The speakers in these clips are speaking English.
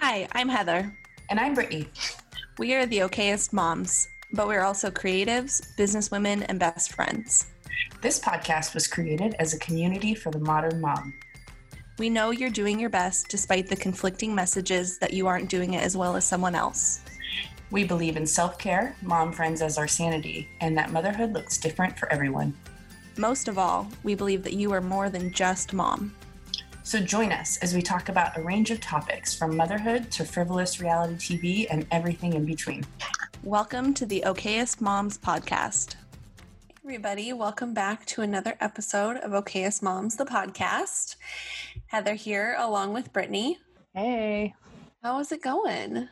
Hi, I'm Heather. And I'm Brittany. We are the okayest moms, but we're also creatives, businesswomen, and best friends. This podcast was created as a community for the modern mom. We know you're doing your best despite the conflicting messages that you aren't doing it as well as someone else. We believe in self-care, mom friends as our sanity, and that motherhood looks different for everyone. Most of all, we believe that you are more than just mom. So join us as we talk about a range of topics from motherhood to frivolous reality TV and everything in between. Welcome to the Okayest Moms podcast. Hey everybody, welcome back to another episode of Okayest Moms, the podcast. Heather here along with Brittany. Hey. How is it going?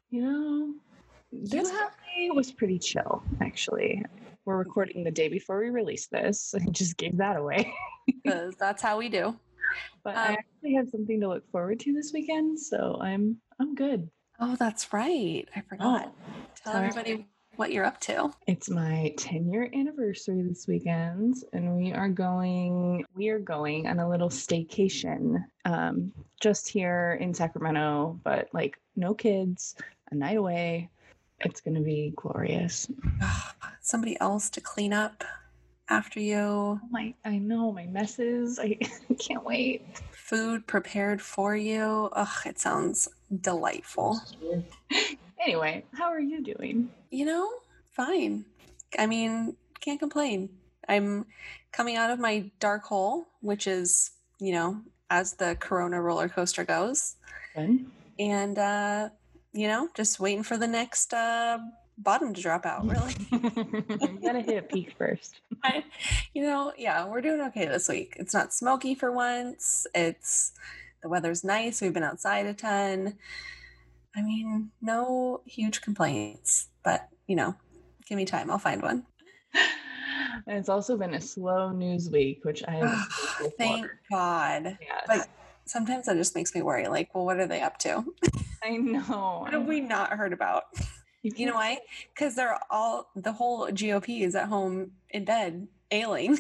This day was pretty chill, actually. We're recording the day before we release this. I just gave that away. Because that's how we do. But I actually have something to look forward to this weekend, so I'm good. Oh, that's right. I forgot. Tell everybody what you're up to. It's my 10-year anniversary this weekend, and we are going on a little staycation, just here in Sacramento, but like no kids, a night away. It's going to be glorious. Somebody else to clean up after you. I know, my messes. I can't wait. Food prepared for you. Ugh, it sounds delightful. Anyway, how are you doing? Fine. I mean, can't complain. I'm coming out of my dark hole, which is, as the Corona roller coaster goes. Good. And, just waiting for the next bottom to drop out, really. You gotta hit a peak first. We're doing okay this week. It's not smoky for once. The weather's nice. We've been outside a ton. I mean, no huge complaints, but, give me time. I'll find one. And it's also been a slow news week, which I have. Thank God. Yes. But sometimes that just makes me worry. Like, well, what are they up to? I know. What have we not heard about? You know why? Because the whole GOP is at home in bed, ailing.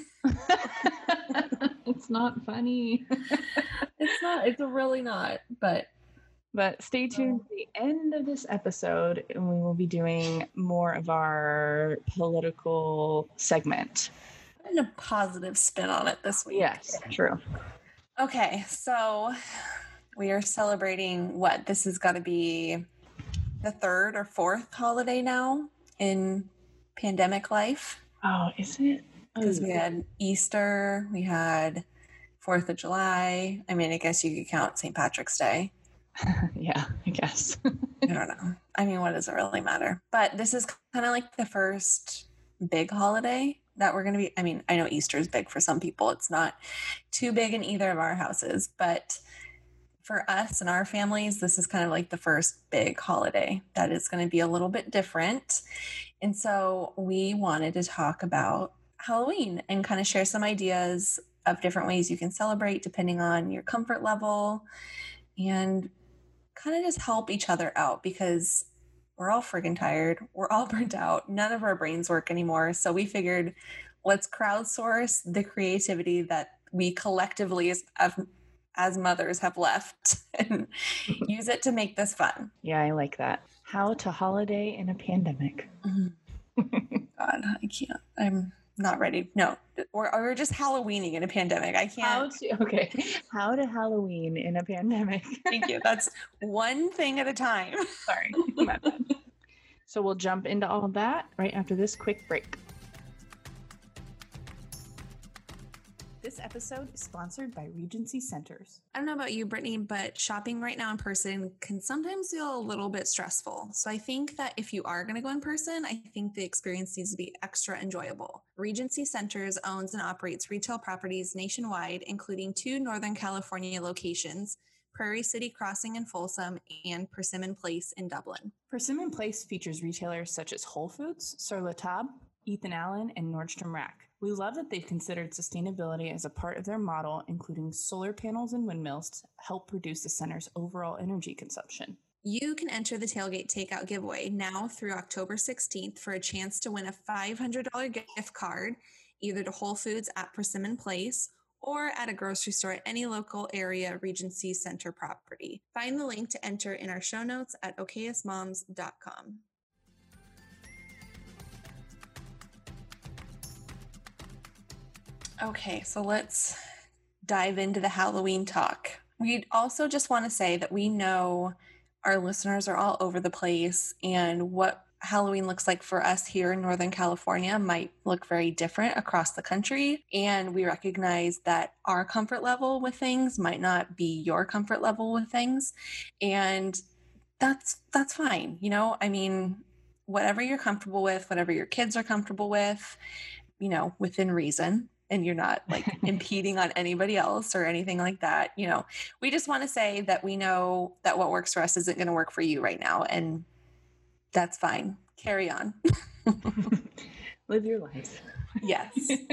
It's not funny. It's not. It's really not. But stay tuned to the end of this episode, and we will be doing more of our political segment. And a positive spin on it this week. Yes, true. Okay, so we are celebrating what? This has got to be the third or fourth holiday now in pandemic life. Oh, is it? Because we had Easter, we had 4th of July. I mean, I guess you could count St. Patrick's Day. Yeah, I guess. I don't know. I mean, what does it really matter? But this is kind of like the first big holiday that we're going to be. I mean, I know Easter is big for some people. It's not too big in either of our houses. But for us and our families, this is kind of like the first big holiday that is going to be a little bit different. And so we wanted to talk about Halloween and kind of share some ideas of different ways you can celebrate depending on your comfort level and kind of just help each other out because we're all friggin' tired. We're all burnt out. None of our brains work anymore. So we figured let's crowdsource the creativity that we collectively as mothers have left and use it to make this fun. Yeah, I like that. How to holiday in a pandemic. God, I can't. I'm not ready. No, we're just Halloweening in a pandemic. I can't. How to Halloween in a pandemic. Thank you. That's one thing at a time. Sorry. My bad. So we'll jump into all of that right after this quick break. This episode is sponsored by Regency Centers. I don't know about you, Brittany, but shopping right now in person can sometimes feel a little bit stressful. So I think that if you are going to go in person, I think the experience needs to be extra enjoyable. Regency Centers owns and operates retail properties nationwide, including 2 Northern California locations, Prairie City Crossing in Folsom and Persimmon Place in Dublin. Persimmon Place features retailers such as Whole Foods, Sur La Table, Ethan Allen, and Nordstrom Rack. We love that they've considered sustainability as a part of their model, including solar panels and windmills to help reduce the center's overall energy consumption. You can enter the Tailgate Takeout giveaway now through October 16th for a chance to win a $500 gift card, either to Whole Foods at Persimmon Place or at a grocery store at any local area Regency Center property. Find the link to enter in our show notes at okayesmoms.com. Okay, so let's dive into the Halloween talk. We also just want to say that we know our listeners are all over the place, and what Halloween looks like for us here in Northern California might look very different across the country. And we recognize that our comfort level with things might not be your comfort level with things. And that's fine. You know, I mean, whatever you're comfortable with, whatever your kids are comfortable with, you know, within reason, and you're not like impeding on anybody else or anything like that. You know, we just want to say that we know that what works for us isn't going to work for you right now. And that's fine. Carry on. Live your life. Yes.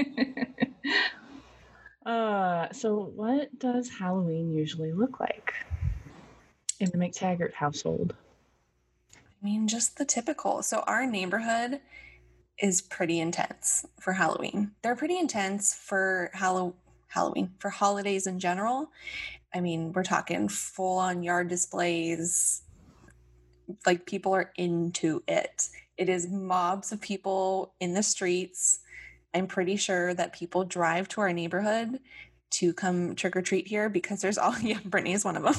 So what does Halloween usually look like in the McTaggart household? I mean, just the typical. So our neighborhood is pretty intense for Halloween. They're pretty intense for Halloween, for holidays in general. I mean, we're talking full on yard displays. Like, people are into it. It is mobs of people in the streets. I'm pretty sure that people drive to our neighborhood to come trick or treat here because there's all, yeah, Brittany is one of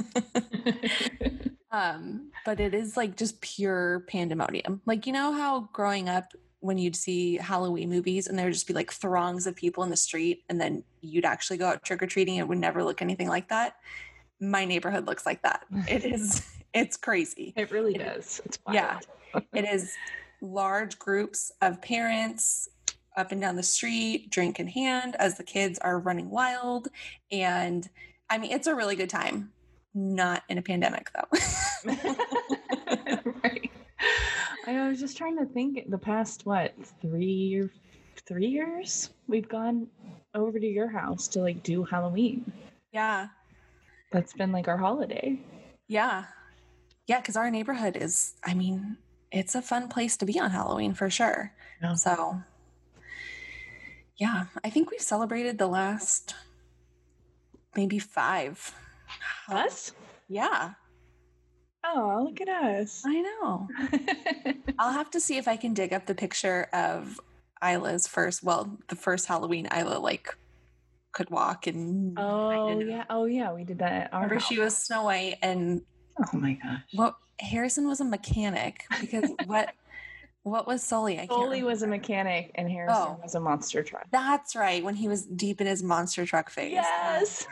them. But it is like just pure pandemonium. Like, you know how growing up when you'd see Halloween movies and there would just be like throngs of people in the street and then you'd actually go out trick or treating, it would never look anything like that. My neighborhood looks like that. It's crazy. It really does. It's wild. Yeah. It is large groups of parents up and down the street, drink in hand, as the kids are running wild. And I mean, it's a really good time. Not in a pandemic, though. Right. I was just trying to think, the past, 3 years? We've gone over to your house to like do Halloween. Yeah. That's been like our holiday. Yeah. Yeah, because our neighborhood is, I mean, it's a fun place to be on Halloween for sure. Yeah. So, yeah, I think we've celebrated the last maybe 5. Us? Yeah. Oh, look at us. I know. I'll have to see if I can dig up the picture of Isla's the first Halloween Isla like could walk and Oh yeah, we did that at our remember house. she was Snow White and Oh my gosh. well, Harrison was a mechanic because what was Sully? I can't Foley remember. was a mechanic and Harrison was a monster truck. That's right, when he was deep in his monster truck phase. Yes.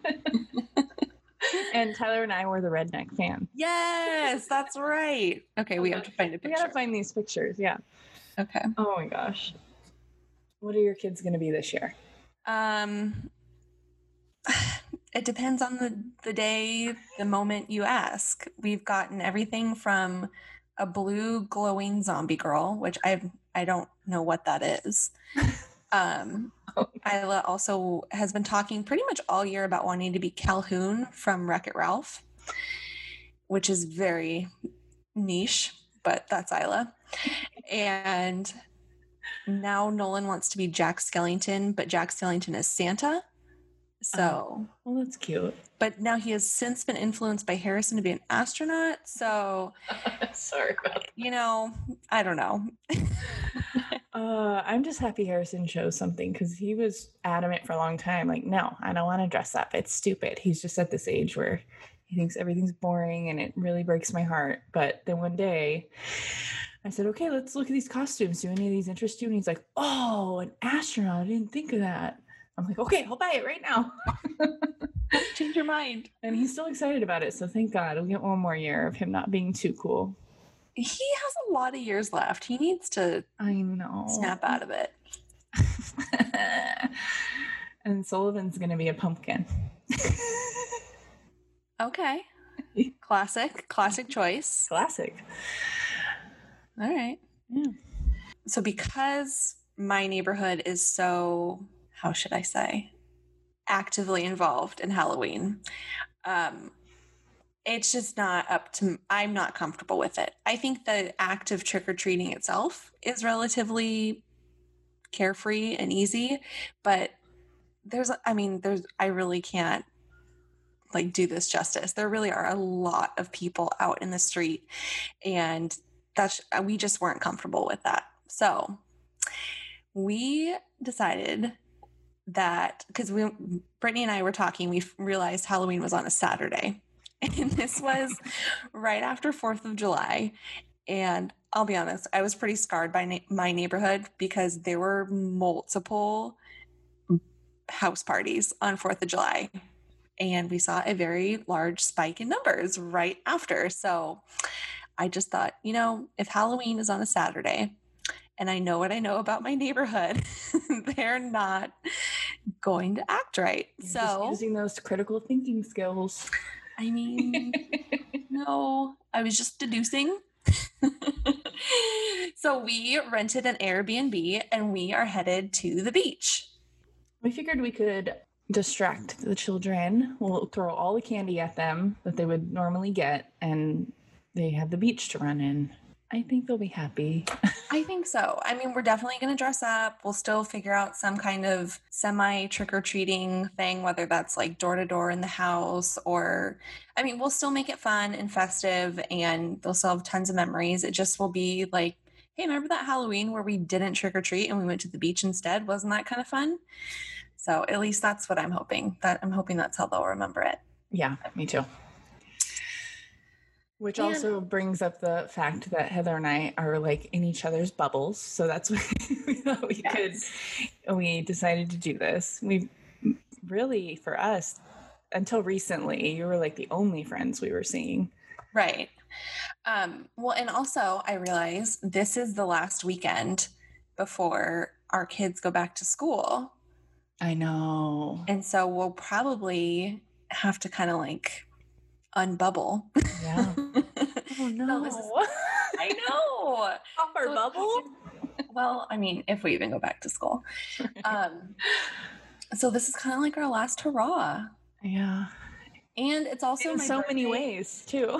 And Tyler and I were the redneck fan. Yes, that's right. Okay, we have to find a We picture. gotta find these pictures, yeah. Okay. Oh my gosh. What are your kids gonna be this year? It depends on the day, the moment you ask. We've gotten everything from a blue glowing zombie girl, which I don't know what that is. Isla also has been talking pretty much all year about wanting to be Calhoun from Wreck-It Ralph, which is very niche, but that's Isla. And now Nolan wants to be Jack Skellington, but Jack Skellington is Santa. So, well, that's cute. but now he has since been influenced by Harrison to be an astronaut. So, Sorry about you know, I don't know. I'm just happy Harrison chose something because he was adamant for a long time. Like, no, I don't want to dress up. It's stupid. He's just at this age where he thinks everything's boring and it really breaks my heart. But then one day I said, okay, let's look at these costumes. Do any of these interest you? And he's like, oh, an astronaut. I didn't think of that. I'm like, okay, I'll buy it right now. Change your mind. And he's still excited about it. So thank God we'll get one more year of him not being too cool. He has a lot of years left. He needs to I know. snap out of it. And Sullivan's going to be a pumpkin. Okay. Classic choice. Classic. All right. Yeah. So because my neighborhood is so, how should I say, actively involved in Halloween, it's just not up to, I'm not comfortable with it. I think the act of trick-or-treating itself is relatively carefree and easy, but I really can't like do this justice. There really are a lot of people out in the street, and we just weren't comfortable with that. So we decided that because Brittany and I were talking, we realized Halloween was on a Saturday, and this was right after 4th of July. And I'll be honest, I was pretty scarred by my neighborhood because there were multiple house parties on 4th of July. And we saw a very large spike in numbers right after. So I just thought, if Halloween is on a Saturday and I know what I know about my neighborhood, they're not going to act right. You're just using those critical thinking skills. I mean, no, I was just deducing. So we rented an Airbnb and we are headed to the beach. We figured we could distract the children. We'll throw all the candy at them that they would normally get, and they have the beach to run in. I think they'll be happy. I think so. I mean, we're definitely going to dress up. We'll still figure out some kind of semi trick-or-treating thing, whether that's like door to door in the house or, I mean, we'll still make it fun and festive, and they'll still have tons of memories. It just will be like, hey, remember that Halloween where we didn't trick-or-treat and we went to the beach instead? Wasn't that kind of fun? So at least that's what I'm hoping. I'm hoping that's how they'll remember it. Yeah, me too. Which also brings up the fact that Heather and I are like in each other's bubbles. So that's what we thought we decided to do this. We really, for us, until recently, you were like the only friends we were seeing. Right. Well, and also I realize this is the last weekend before our kids go back to school. I know. And so we'll probably have to kind of like unbubble. Yeah. Oh no. I know. Off our bubble? Well, I mean, if we even go back to school. So this is kind of like our last hurrah. Yeah. And it's also in my so birthday. Many ways too.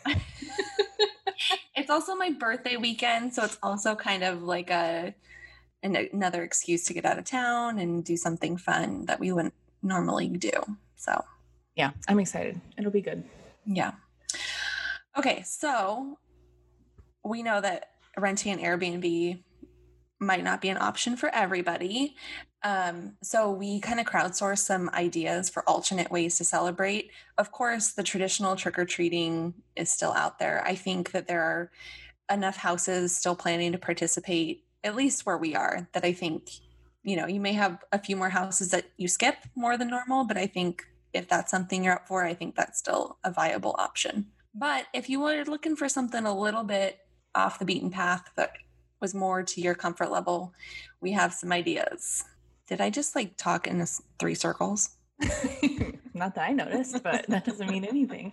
It's also my birthday weekend, so it's also kind of like another excuse to get out of town and do something fun that we wouldn't normally do. So yeah, I'm excited. It'll be good. Yeah. Okay, so we know that renting an Airbnb might not be an option for everybody. So we kind of crowdsourced some ideas for alternate ways to celebrate. Of course, the traditional trick-or-treating is still out there. I think that there are enough houses still planning to participate, at least where we are, that I think, you may have a few more houses that you skip more than normal, but I think if that's something you're up for, I think that's still a viable option. But if you were looking for something a little bit off the beaten path that was more to your comfort level, we have some ideas. Did I just like talk in 3 circles? Not that I noticed, but that doesn't mean anything.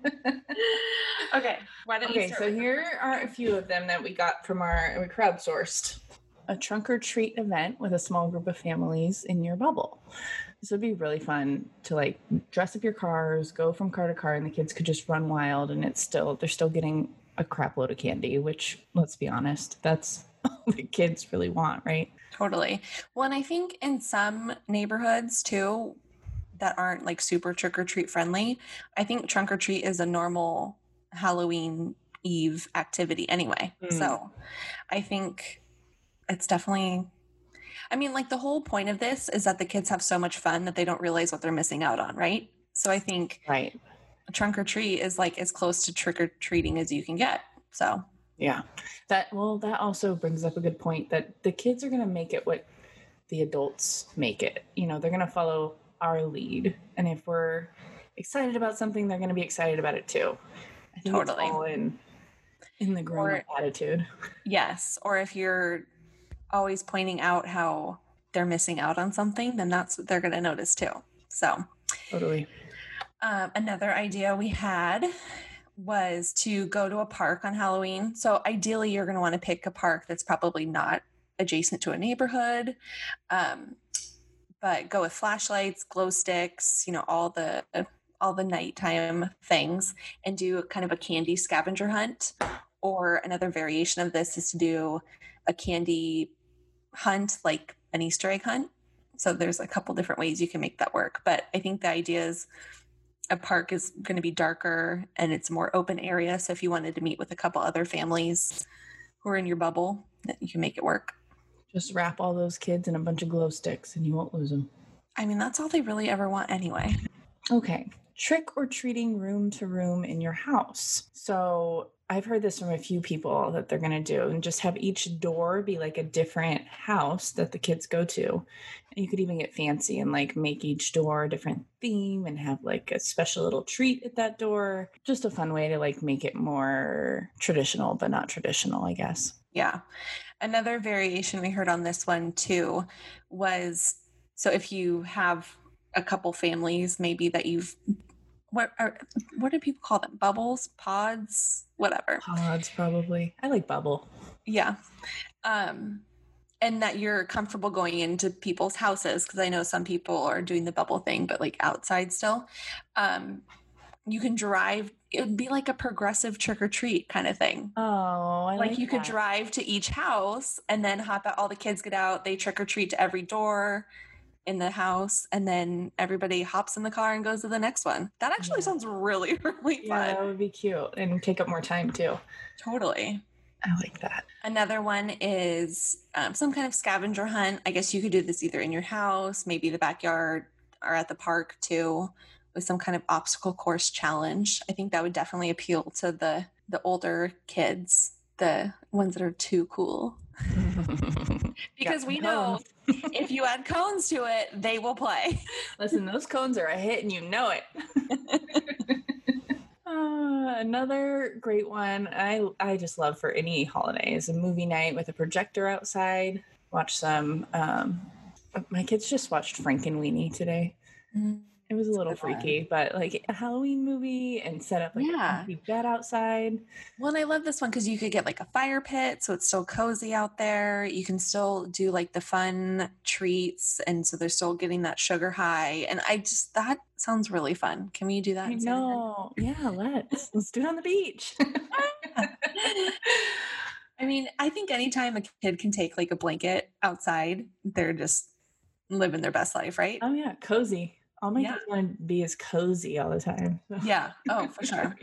Okay. Why don't you start? So here are a few of them that we got from we crowdsourced. A trunk or treat event with a small group of families in your bubble. This would be really fun to like dress up your cars, go from car to car, and the kids could just run wild, and they're still getting a crap load of candy, which, let's be honest, that's all the kids really want, right? Totally. Well, and I think in some neighborhoods too that aren't like super trick-or-treat friendly, I think trunk or treat is a normal Halloween Eve activity anyway. So I think it's definitely, I mean, like the whole point of this is that the kids have so much fun that they don't realize what they're missing out on, right? So I think trunk or treat is like as close to trick-or-treating as you can get. So yeah, that also brings up a good point that the kids are going to make it what the adults make it. They're going to follow our lead, and if we're excited about something, they're going to be excited about it too. I think it's all in the grown-up attitude. Yes, or if you're always pointing out how they're missing out on something, then that's what they're going to notice too. So totally. Another idea we had was to go to a park on Halloween. So ideally you're going to want to pick a park that's probably not adjacent to a neighborhood, but go with flashlights, glow sticks, all the nighttime things, and do kind of a candy scavenger hunt. Or another variation of this is to do a candy hunt, like an Easter egg hunt, So there's a couple different ways you can make that work. But I think the idea is a park is going to be darker and it's a more open area. So if you wanted to meet with a couple other families who are in your bubble, you can make it work. Just wrap all those kids in a bunch of glow sticks and you won't lose them. I mean, that's all they really ever want anyway. Okay. Trick or treating room to room in your house. So I've heard this from a few people that they're going to do, and just have each door be like a different house that the kids go to. And you could even get fancy and like make each door a different theme and have like a special little treat at that door. Just a fun way to like make it more traditional, but not traditional, I guess. Yeah. Another variation we heard on this one too was, so if you have a couple families maybe that you've, what do people call them? Bubbles, pods, whatever. Pods, probably. I like bubble. Yeah. And that you're comfortable going into people's houses, because I know some people are doing the bubble thing, but like outside still. You can drive, it would be like a progressive trick or treat kind of thing. Oh, I Like you could that. drive to each house and then hop out, all the kids get out, they trick or treat to every door in the house, and then everybody hops in the car and goes to the next one. That actually Yeah. sounds really, really Yeah, that fun. would be cute and take up more time too. Totally. I like that. Another one is some kind of scavenger hunt. I guess you could do this either in your house, maybe the backyard, or at the park too, with some kind of obstacle course challenge. I think that would definitely appeal to the older kids, the ones that are too cool. Because Got we some know cones. if you add cones to it, they will play. Listen, those cones are a hit and you know it. Another great one I just love for any holiday is a movie night with a projector outside. Watch some. My kids just watched Frankenweenie today. It was a little good one. freaky, but like a Halloween movie and set up like Yeah. a comfy bed outside. Well, and I love this one because you could get like a fire pit, so it's still cozy out there. You can still do like the fun treats, and so they're still getting that sugar high. And that sounds really fun. Can we do that? I in San Diego? know. Yeah, let's do it on the beach. I mean, I think anytime a kid can take like a blanket outside, they're just living their best life, right? Oh yeah, cozy. All my Yeah. kids want to be as cozy all the time. So. Yeah. Oh, for sure.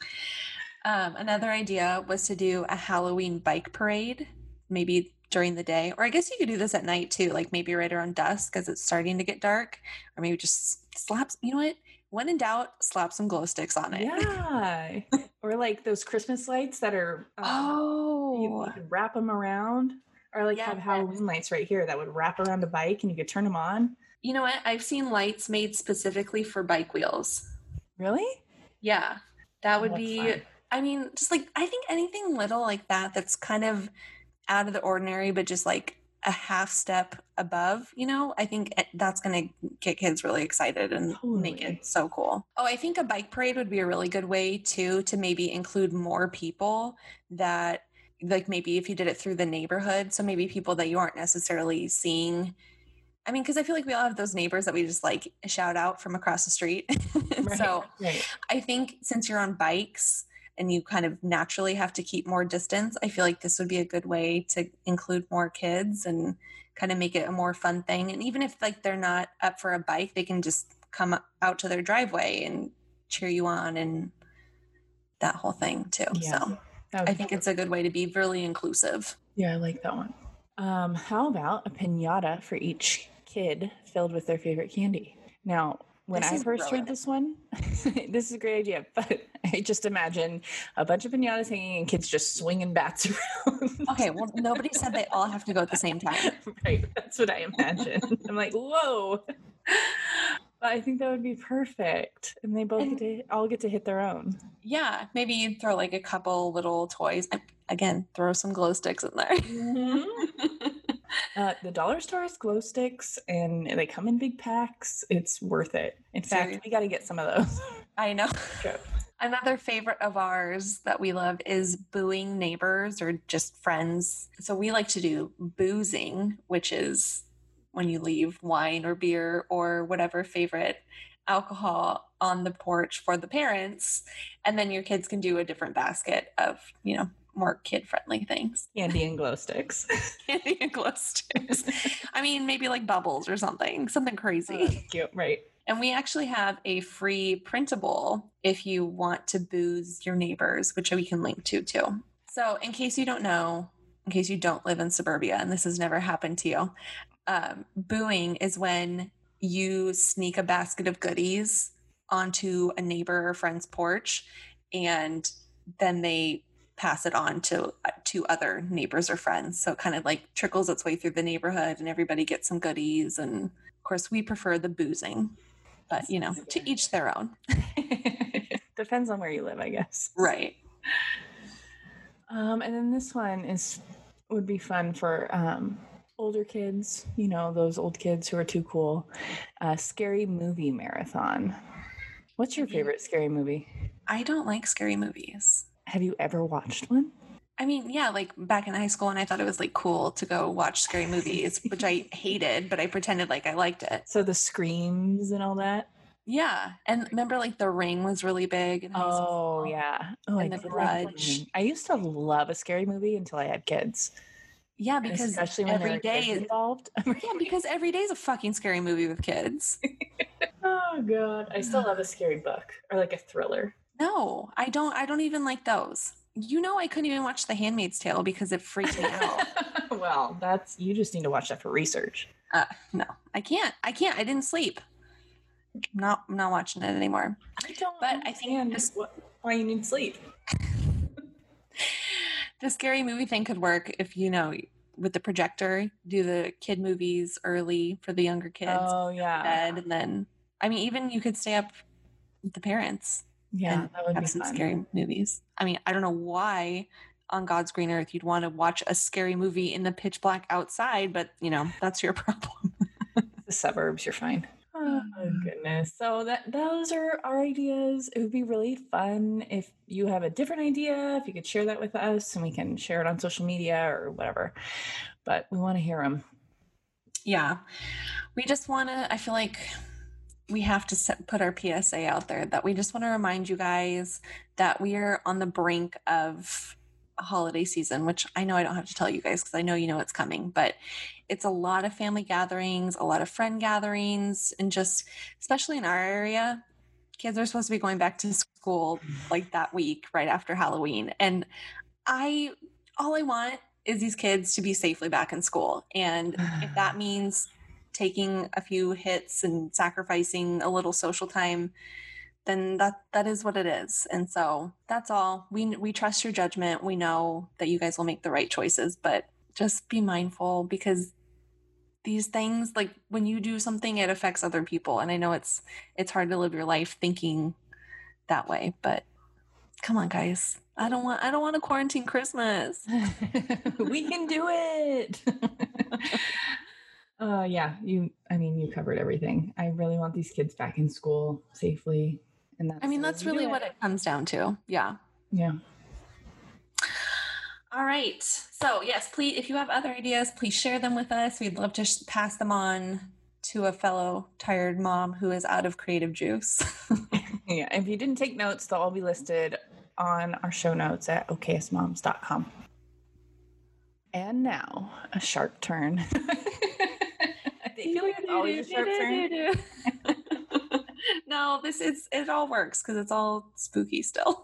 Another idea was to do a Halloween bike parade, maybe during the day, or I guess you could do this at night too, like maybe right around dusk as it's starting to get dark, or maybe just slap, you know what? When in doubt, slap some glow sticks on it. Yeah. Or like those Christmas lights that are you can wrap them around, or like have Yes. Halloween lights right here that would wrap around a bike and you could turn them on. You know what? I've seen lights made specifically for bike wheels. Really? Yeah. That would That's be, fun. I mean, just like, I think anything little like that that's kind of out of the ordinary, but just like a half step above, I think that's going to get kids really excited and make Totally. it so cool. Oh, I think a bike parade would be a really good way too, to maybe include more people that, like, maybe if you did it through the neighborhood. So maybe people that you aren't necessarily seeing. I mean, because I feel like we all have those neighbors that we just like shout out from across the street. So Right. I think since you're on bikes and you kind of naturally have to keep more distance, I feel like this would be a good way to include more kids and kind of make it a more fun thing. And even if like they're not up for a bike, they can just come out to their driveway and cheer you on and that whole thing too. Yeah. So That would I be think cute. it's a good way to be really inclusive. Yeah, I like that one. How about a pinata for each kid filled with their favorite candy? Now, when This I is first heard brilliant. this one, this is a great idea, but I just imagine a bunch of pinatas hanging and kids just swinging bats around. Okay, well, nobody said they all have to go at the same time. Right, that's what I imagine. I'm like, whoa. But I think that would be perfect. And they both all get to hit their own. Yeah, maybe you throw like a couple little toys. Again, throw some glow sticks in there. The dollar store has glow sticks and they come in big packs. It's worth it. In fact, Seriously. we got to get some of those. I know. Sure. Another favorite of ours that we love is booing neighbors or just friends. So we like to do boozing, which is when you leave wine or beer or whatever favorite alcohol on the porch for the parents. And then your kids can do a different basket of, more kid-friendly things. Candy and glow sticks. Candy and glow sticks. I mean, maybe like bubbles or something crazy. Oh, that's cute, right? And we actually have a free printable if you want to booze your neighbors, which we can link to too. So in case you don't know, in case you don't live in suburbia and this has never happened to you, booing is when you sneak a basket of goodies onto a neighbor or friend's porch, and then they pass it on to other neighbors or friends. So it kind of like trickles its way through the neighborhood and everybody gets some goodies. And of course, we prefer the boozing, but you know, to each their own. Depends on where you live, I guess. Right. And then this one would be fun for older kids, you know, those old kids who are too cool. Scary movie marathon. What's your favorite scary movie? I don't like scary movies. Have you ever watched one? I mean, yeah, like back in high school, and I thought it was like cool to go watch scary movies, which I hated, but I pretended like I liked it. So the screams and all that? Yeah. And remember, like The Ring was really big in high school. Oh, yeah. Oh, And I The did like The Grudge. Ring. I used to love a scary movie until I had kids. Yeah, And because especially when there every were day kids is involved. yeah, because every day is a fucking scary movie with kids. Oh god, I still love a scary book or like a thriller. No, I don't even like those. You know, I couldn't even watch The Handmaid's Tale because it freaked me out. Well, you just need to watch that for research. No, I can't. I didn't sleep. I'm not watching it anymore. I don't But I think understand why you need sleep. The scary movie thing could work if, you know, with the projector, do the kid movies early for the younger kids. Oh yeah. Bed, and then, I mean, even you could stay up with the parents. Yeah, and that would have be some fun. scary movies. I mean, I don't know why on God's green earth you'd want to watch a scary movie in the pitch black outside, but you know, that's your problem. The suburbs, you're fine. Oh goodness. So those are our ideas. It would be really fun if you have a different idea, if you could share that with us and we can share it on social media or whatever. But we want to hear them. Yeah. We just want to, I feel like we have to put our PSA out there that we just want to remind you guys that we are on the brink of a holiday season, which I know I don't have to tell you guys because I know you know it's coming, but it's a lot of family gatherings, a lot of friend gatherings, and just especially in our area, kids are supposed to be going back to school like that week right after Halloween. And all I want is these kids to be safely back in school. And if that means taking a few hits and sacrificing a little social time, then that is what it is. And so that's all. We trust your judgment. We know that you guys will make the right choices, but just be mindful because these things, like when you do something, it affects other people. And I know it's hard to live your life thinking that way, but come on, guys. I don't want to quarantine Christmas. We can do it. Yeah, you covered everything. I really want these kids back in school safely. And that's really what it comes down to. Yeah. Yeah. All right. So yes, please, if you have other ideas, please share them with us. We'd love to pass them on to a fellow tired mom who is out of creative juice. Yeah. If you didn't take notes, they'll all be listed on our show notes at oksmoms.com. And now a sharp turn. I feel like it's always a sharp turn. No, it all works because it's all spooky still.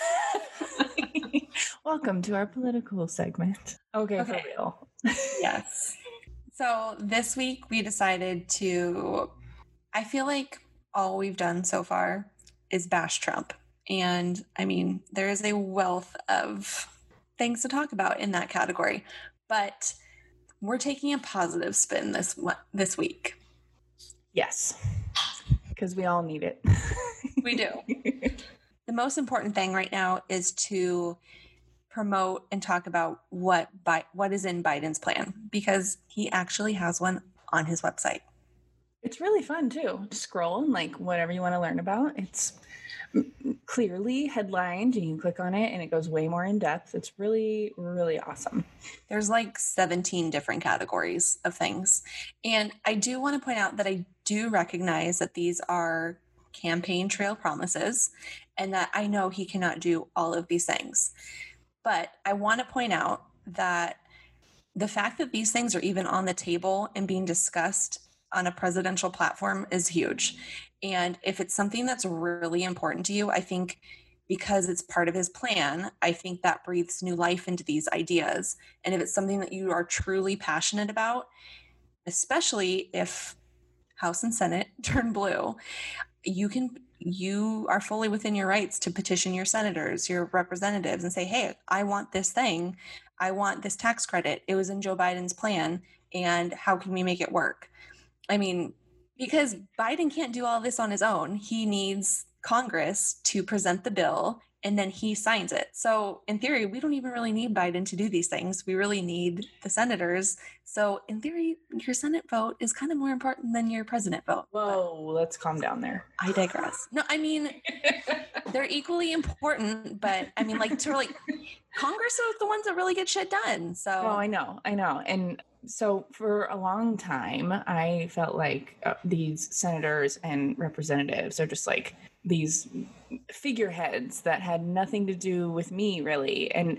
Welcome to our political segment. Okay. For real. Yes. So this week we decided I feel like all we've done so far is bash Trump. And I mean, there is a wealth of things to talk about in that category, but we're taking a positive spin this week. Yes. Because we all need it. We do. The most important thing right now is to promote and talk about what is in Biden's plan, because he actually has one on his website. It's really fun too. Scroll and like whatever you want to learn about. It's clearly headlined. You can click on it and it goes way more in depth. It's really, really awesome. There's like 17 different categories of things. And I do want to point out that I do recognize that these are campaign trail promises and that I know he cannot do all of these things. But I want to point out that the fact that these things are even on the table and being discussed on a presidential platform is huge. And if it's something that's really important to you, I think because it's part of his plan, I think that breathes new life into these ideas. And if it's something that you are truly passionate about, especially if House and Senate turn blue, you are fully within your rights to petition your senators, your representatives, and say, hey, I want this thing. I want this tax credit. It was in Joe Biden's plan. And how can we make it work? I mean, because Biden can't do all this on his own. He needs Congress to present the bill and then he signs it. So in theory, we don't even really need Biden to do these things. We really need the senators. So in theory, your Senate vote is kind of more important than your president vote. Whoa, let's calm down there. I digress. No, I mean, they're equally important, but I mean, like Congress are the ones that really get shit done. So Oh, I know. And so for a long time, I felt like these senators and representatives are just like these figureheads that had nothing to do with me, really. And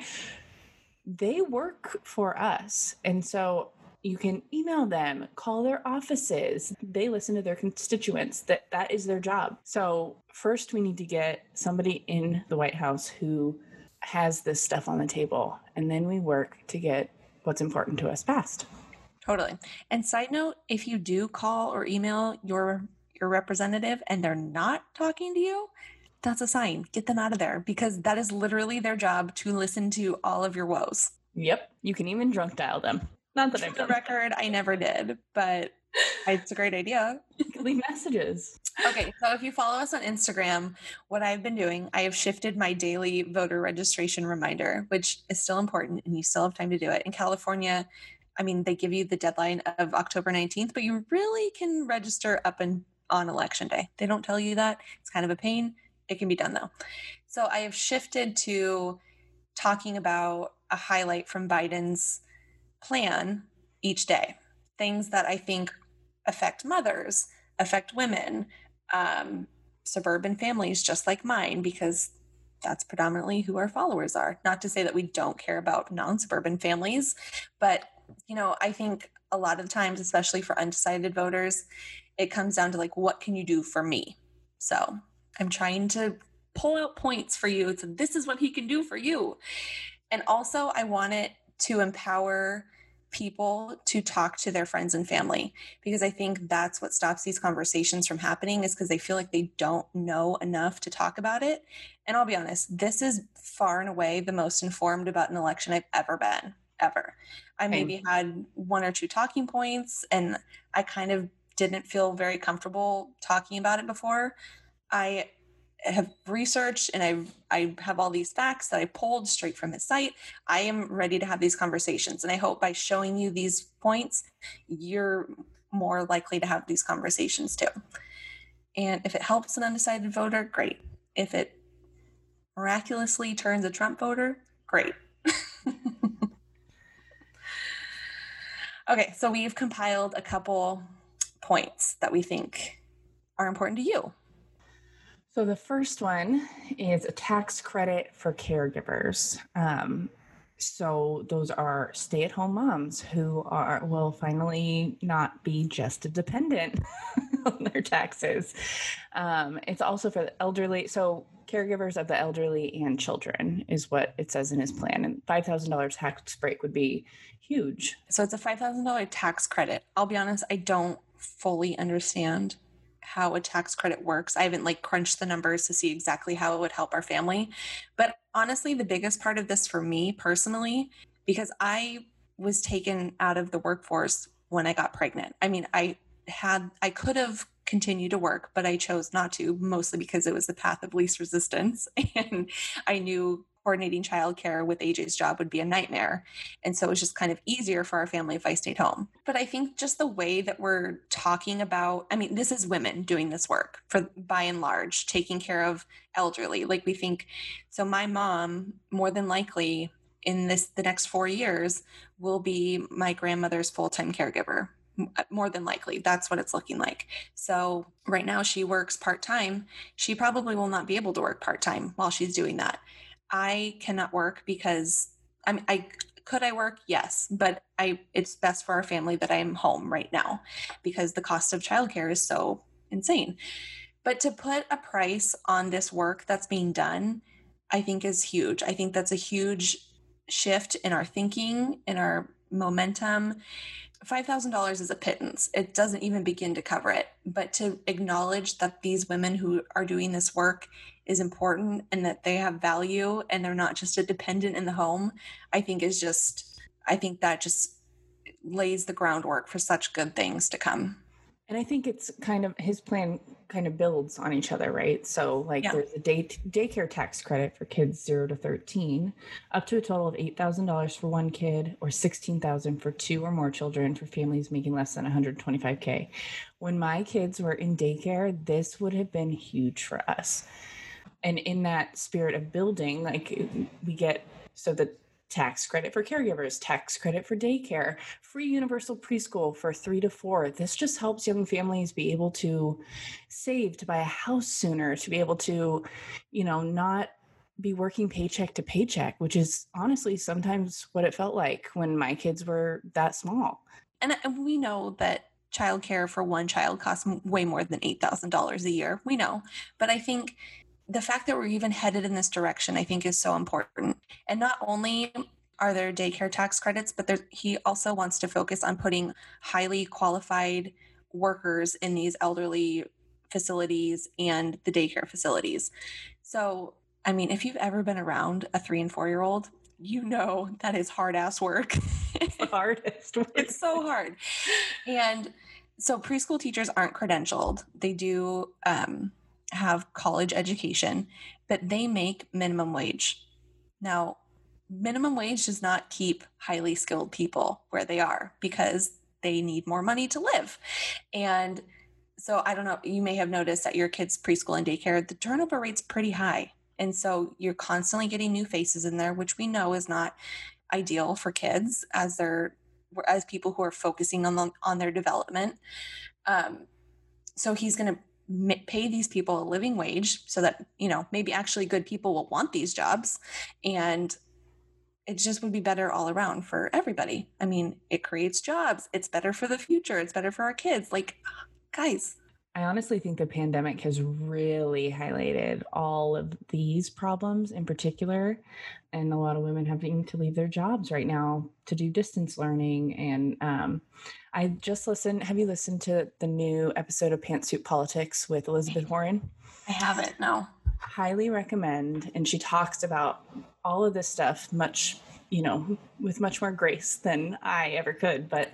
they work for us. And so you can email them, call their offices. They listen to their constituents. That is their job. So first we need to get somebody in the White House who has this stuff on the table. And then we work to get what's important to us passed. Totally. And side note, if you do call or email your representative and they're not talking to you, that's a sign. Get them out of there because that is literally their job to listen to all of your woes. Yep. You can even drunk dial them. Not that I've For done the record, I never did, but it's a great idea. leave messages. Okay, so if you follow us on Instagram, what I've been doing, I have shifted my daily voter registration reminder, which is still important and you still have time to do it. In California, I mean, they give you the deadline of October 19th, but you really can register up and on election day. They don't tell you that. It's kind of a pain. It can be done though. So I have shifted to talking about a highlight from Biden's plan each day. Things that I think affect mothers, affect women, suburban families just like mine, because that's predominantly who our followers are. Not to say that we don't care about non-suburban families, but I think a lot of times, especially for undecided voters, it comes down to like, what can you do for me? So I'm trying to pull out points for you. So this is what he can do for you. And also I want it to empower people to talk to their friends and family, because I think that's what stops these conversations from happening, is because they feel like they don't know enough to talk about it. And I'll be honest, this is far and away the most informed about an election I've ever been, ever. I maybe had one or two talking points and I kind of didn't feel very comfortable talking about it before. I have researched and I have all these facts that I pulled straight from his site. I am ready to have these conversations. And I hope by showing you these points, you're more likely to have these conversations too. And if it helps an undecided voter, great. If it miraculously turns a Trump voter, great. Okay, so we've compiled a couple points that we think are important to you. So the first one is a tax credit for caregivers. So those are stay-at-home moms who will finally not be just a dependent on their taxes. It's also for the elderly. So caregivers of the elderly and children is what it says in his plan. And $5,000 tax break would be huge. So it's a $5,000 tax credit. I'll be honest, I don't fully understand how a tax credit works. I haven't crunched the numbers to see exactly how it would help our family. But honestly, the biggest part of this for me personally, because I was taken out of the workforce when I got pregnant. I mean, I could have continued to work, but I chose not to, mostly because it was the path of least resistance. And I knew coordinating childcare with AJ's job would be a nightmare. And so it was just kind of easier for our family if I stayed home. But I think just the way that we're talking about, I mean, this is women doing this work for, by and large, taking care of elderly. We think, so my mom, more than likely in the next 4 years, will be my grandmother's full-time caregiver. More than likely, that's what it's looking like. So right now she works part-time. She probably will not be able to work part-time while she's doing that. I cannot work because could I work? Yes, but it's best for our family that I'm home right now because the cost of childcare is so insane. But to put a price on this work that's being done, I think is huge. I think that's a huge shift in our thinking, in our momentum. $5,000 is a pittance. It doesn't even begin to cover it. But to acknowledge that these women who are doing this work is important and that they have value and they're not just a dependent in the home, I think that just lays the groundwork for such good things to come. And I think it's kind of his plan kind of builds on each other, right? So like there's a daycare tax credit for kids 0 to 13, up to a total of $8,000 for one kid or $16,000 for two or more children for families making less than $125K. When my kids were in daycare, this would have been huge for us. And in that spirit of building, like we get, so the tax credit for caregivers, tax credit for daycare, free universal preschool for 3 to 4. This just helps young families be able to save to buy a house sooner, to be able to, not be working paycheck to paycheck, which is honestly sometimes what it felt like when my kids were that small. And we know that childcare for one child costs way more than $8,000 a year. We know. But I think the fact that we're even headed in this direction, I think, is so important. And not only are there daycare tax credits, but he also wants to focus on putting highly qualified workers in these elderly facilities and the daycare facilities. So, I mean, if you've ever been around a 3 and 4-year-old, you know that is hard ass work. It's the hardest work. It's so hard. And so preschool teachers aren't credentialed. They do have college education, but they make minimum wage. Now, minimum wage does not keep highly skilled people where they are because they need more money to live. And so I don't know, you may have noticed at your kids' preschool and daycare, the turnover rate's pretty high. And so you're constantly getting new faces in there, which we know is not ideal for kids as people who are focusing on their development. So he's going to pay these people a living wage so that, maybe actually good people will want these jobs. And it just would be better all around for everybody. I mean, it creates jobs. It's better for the future. It's better for our kids. Like, guys. I honestly think the pandemic has really highlighted all of these problems in particular. And a lot of women having to leave their jobs right now to do distance learning. And I just listened. Have you listened to the new episode of Pantsuit Politics with Elizabeth Warren? I haven't, no. Highly recommend. And she talks about all of this stuff much, with much more grace than I ever could. But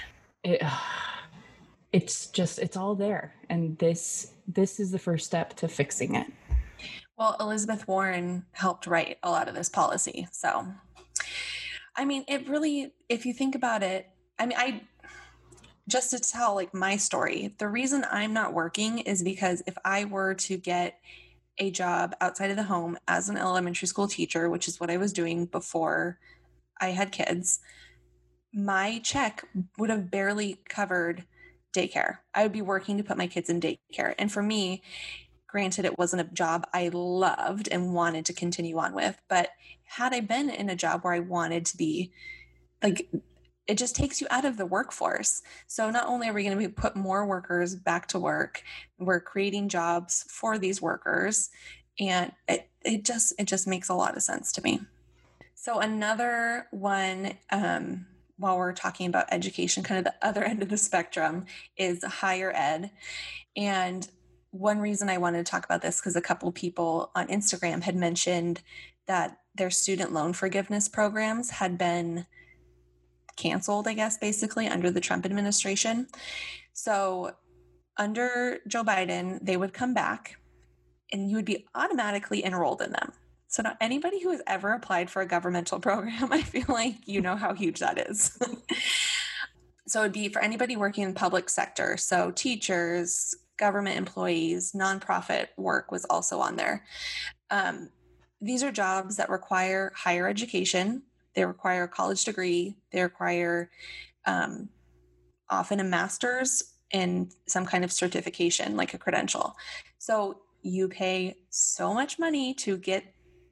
it's all there. And this is the first step to fixing it. Well, Elizabeth Warren helped write a lot of this policy. So, I mean, it really, if you think about it, just to tell like my story, the reason I'm not working is because if I were to get a job outside of the home as an elementary school teacher, which is what I was doing before I had kids, my check would have barely covered daycare. I would be working to put my kids in daycare. And for me, granted, it wasn't a job I loved and wanted to continue on with, but had I been in a job where I wanted to be, like, it just takes you out of the workforce. So not only are we going to put more workers back to work, we're creating jobs for these workers. And it just makes a lot of sense to me. So another one, while we're talking about education, kind of the other end of the spectrum, is higher ed. And one reason I wanted to talk about this, because a couple people on Instagram had mentioned that their student loan forgiveness programs had been canceled, I guess, basically under the Trump administration. So under Joe Biden, they would come back and you would be automatically enrolled in them. So now anybody who has ever applied for a governmental program, I feel like you know how huge that is. So it'd be for anybody working in the public sector. So teachers, government employees, nonprofit work was also on there. These are jobs that require higher education. They require a college degree. They require often a master's and some kind of certification, like a credential. So you pay so much money to get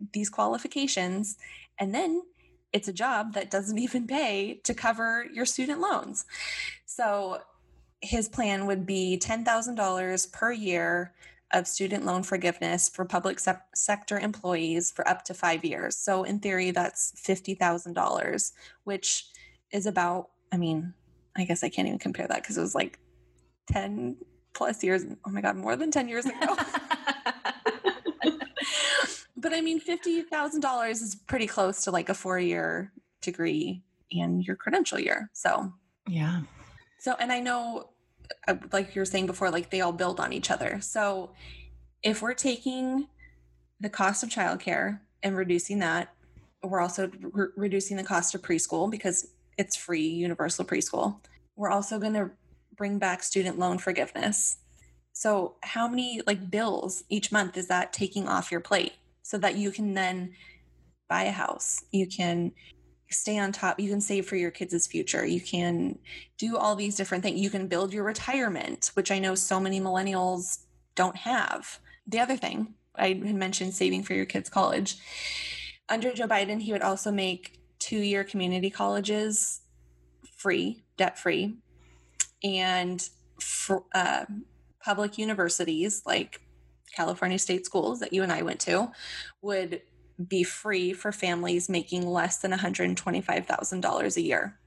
these qualifications, and then it's a job that doesn't even pay to cover your student loans. So his plan would be $10,000 per year of student loan forgiveness for public sector employees for up to 5 years. So in theory, that's $50,000, which is about, I mean, I guess I can't even compare that because it was like 10 plus years. Oh my God, more than 10 years ago. But I mean, $50,000 is pretty close to like a 4-year degree and your credential year. So, Yeah. so, and I know, like you were saying before, like they all build on each other. So if we're taking the cost of childcare and reducing that, we're also reducing the cost of preschool because it's free universal preschool. We're also going to bring back student loan forgiveness. So how many like bills each month is that taking off your plate so that you can then buy a house? You can stay on top. You can save for your kids' future. You can do all these different things. You can build your retirement, which I know so many millennials don't have. The other thing I had mentioned, saving for your kids' college. Under Joe Biden, he would also make 2-year community colleges free, debt-free, and for, public universities like California state schools that you and I went to would be free for families making less than $125,000 a year.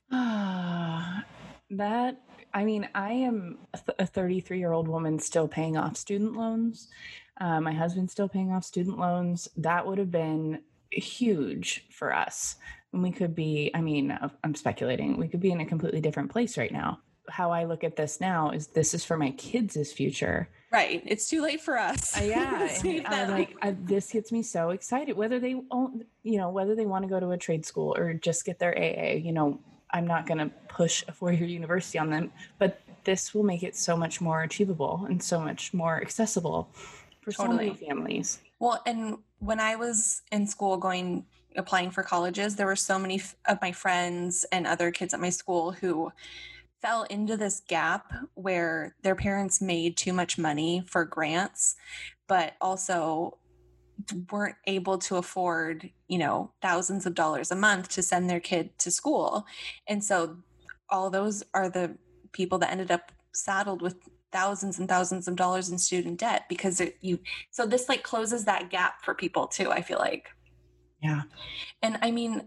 That, I mean, I am a 33-year-old woman still paying off student loans. My husband's still paying off student loans. That would have been huge for us. And we could be, I mean, I'm speculating, we could be in a completely different place right now. How I look at this now is this is for my kids' future. Right. It's too late for us. Yeah. This gets me so excited, whether they want to go to a trade school or just get their AA, I'm not going to push a 4-year university on them, but this will make it so much more achievable and so much more accessible for so many families. Well, and when I was in school applying for colleges, there were so many of my friends and other kids at my school who fell into this gap where their parents made too much money for grants, but also weren't able to afford, thousands of dollars a month to send their kid to school. And so all those are the people that ended up saddled with thousands and thousands of dollars in student debt because so this like closes that gap for people too, I feel like. Yeah. And I mean,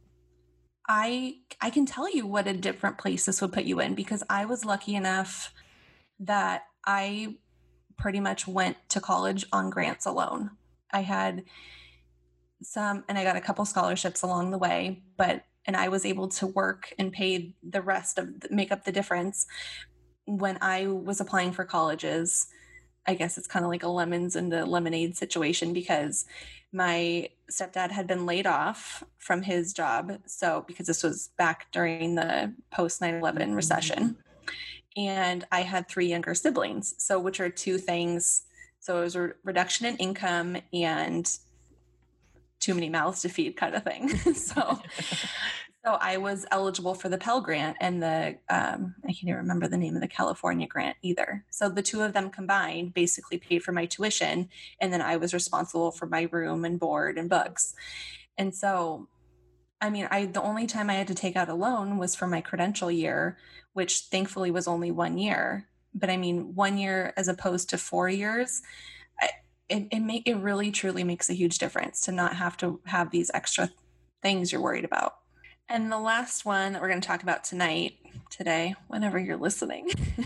I can tell you what a different place this would put you in because I was lucky enough that I pretty much went to college on grants alone. I had some, and I got a couple scholarships along the way, and I was able to work and pay the rest make up the difference. When I was applying for colleges, I guess it's kind of like a lemons and a lemonade situation because my stepdad had been laid off from his job. So because this was back during the post 9/11 recession, and I had 3 younger siblings. So which are 2 things. So it was a reduction in income and too many mouths to feed kind of thing. So I was eligible for the Pell Grant and the, I can't even remember the name of the California grant either. So the 2 of them combined basically paid for my tuition. And then I was responsible for my room and board and books. And so, I mean, the only time I had to take out a loan was for my credential year, which thankfully was only 1 year. But I mean, 1 year as opposed to 4 years, it really truly makes a huge difference to not have to have these extra things you're worried about. And the last one that we're going to talk about today, whenever you're listening,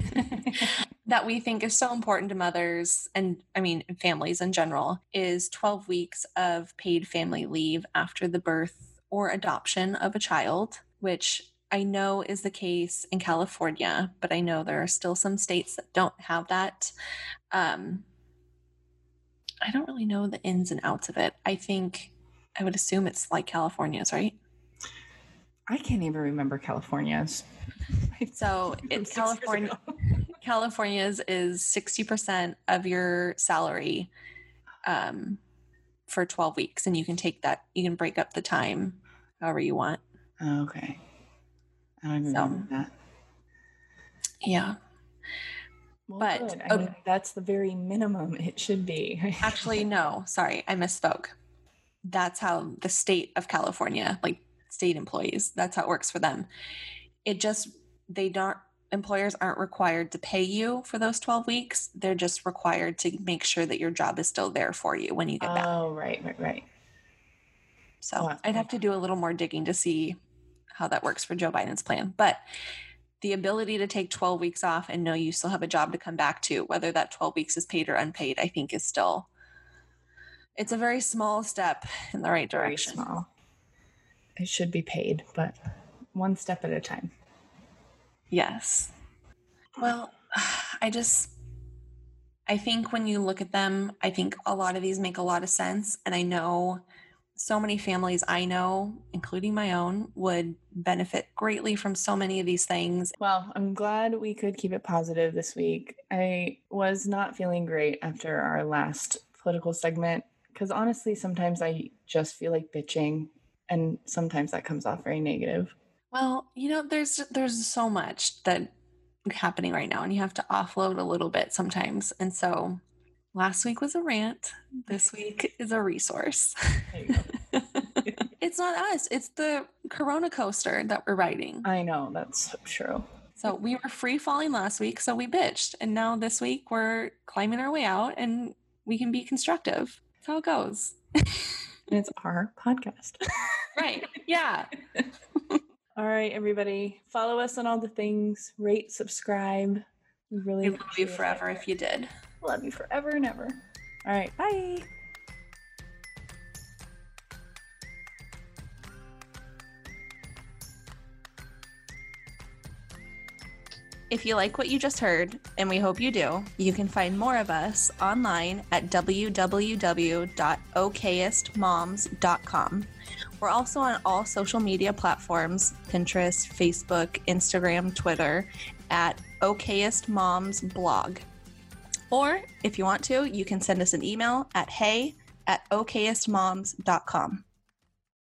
that we think is so important to mothers and families in general is 12 weeks of paid family leave after the birth or adoption of a child, which I know is the case in California, but I know there are still some states that don't have that. I don't really know the ins and outs of it. I would assume it's like California's, right? I can't even remember California's. So California's is 60% of your salary for 12 weeks. And you can take that, you can break up the time however you want. Oh, okay. I don't even remember that. Yeah. Well, but I mean, that's the very minimum it should be. Actually, no, sorry, I misspoke. that's how the state of California, like state employees, that's how it works for them. Employers aren't required to pay you for those 12 weeks. They're just required to make sure that your job is still there for you when you get back. Oh, right. So Wow. I'd have to do a little more digging to see how that works for Joe Biden's plan. But the ability to take 12 weeks off and know you still have a job to come back to, whether that 12 weeks is paid or unpaid, I think is still, it's a very small step in the right Very direction. small. It should be paid, but one step at a time. Yes. Well, I think when you look at them, I think a lot of these make a lot of sense. And I know so many families I know, including my own, would benefit greatly from so many of these things. Well, I'm glad we could keep it positive this week. I was not feeling great after our last political segment because honestly, sometimes I just feel like bitching, and sometimes that comes off very negative. Well, there's so much that happening right now, and you have to offload a little bit sometimes. And so last week was a rant. This week is a resource. There you go. It's not us. It's the Corona coaster that we're riding. I know, that's so true. So we were free falling last week, so we bitched. And now this week we're climbing our way out and we can be constructive. That's how it goes. And it's our podcast. Right. Yeah. All right, everybody. Follow us on all the things. Rate, subscribe. We really We love you forever if you did. love you forever and ever. All right, bye. If you like what you just heard, and we hope you do, you can find more of us online at www.okayestmoms.com. We're also on all social media platforms, Pinterest, Facebook, Instagram, Twitter, at Okayest Moms Blog. Or if you want to, you can send us an email at hey@okayestmoms.com.